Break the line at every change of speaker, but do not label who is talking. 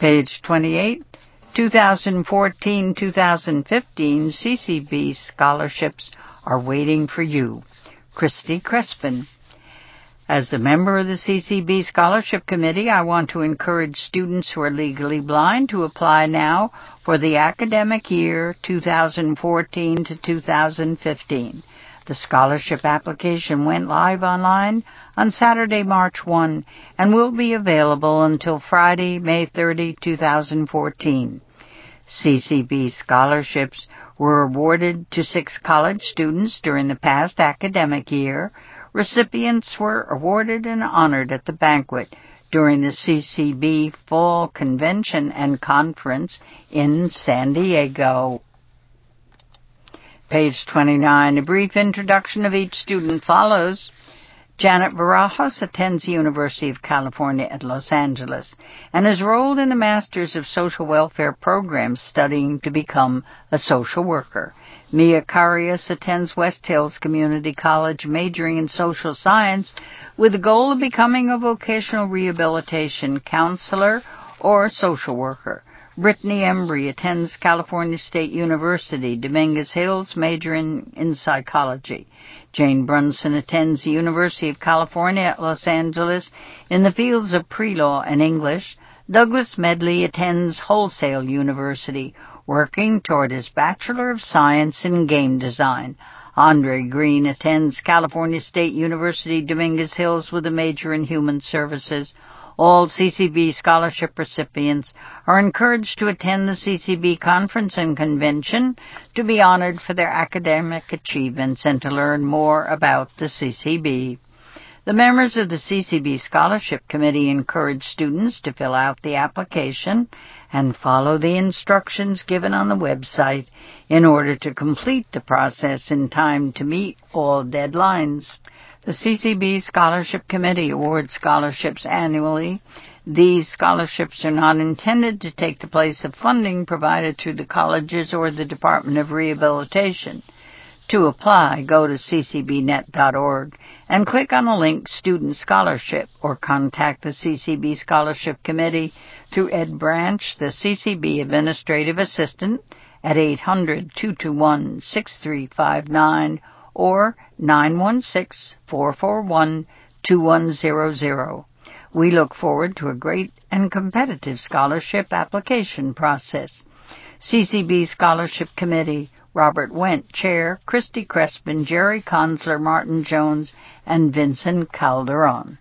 Page 28, 2014-2015 CCB scholarships are waiting for you. Christy Crespin. As a member of the CCB Scholarship Committee, I want to encourage students who are legally blind to apply now for the academic year 2014 to 2015. The scholarship application went live online on Saturday, March 1, and will be available until Friday, May 30, 2014. CCB scholarships were awarded to 6 college students during the past academic year. Recipients were awarded and honored at the banquet during the CCB Fall Convention and Conference in San Diego. Page 29, a brief introduction of each student follows. Janet Barajas attends the University of California at Los Angeles and is enrolled in the Masters of Social Welfare program studying to become a social worker. Mia Carias attends West Hills Community College majoring in social science with the goal of becoming a vocational rehabilitation counselor or social worker. Brittany Embry attends California State University, Dominguez Hills, majoring in psychology. Jane Brunson attends the University of California at Los Angeles in the fields of pre-law and English. Douglas Medley attends Wholesale University, working toward his Bachelor of Science in Game Design. Andre Green attends California State University, Dominguez Hills, with a major in Human Services. All CCB scholarship recipients are encouraged to attend the CCB conference and convention to be honored for their academic achievements and to learn more about the CCB. The members of the CCB Scholarship Committee encourage students to fill out the application and follow the instructions given on the website in order to complete the process in time to meet all deadlines. The CCB Scholarship Committee awards scholarships annually. These scholarships are not intended to take the place of funding provided through the colleges or the Department of Rehabilitation. To apply, go to ccbnet.org and click on the link Student Scholarship or contact the CCB Scholarship Committee through Ed Branch, the CCB Administrative Assistant, at 800-221-6359 or 916-441-2100. We look forward to a great and competitive scholarship application process. CCB Scholarship Committee, Robert Wendt, Chair, Christy Crespin, Jerry Consler, Martin Jones, and Vincent Calderon.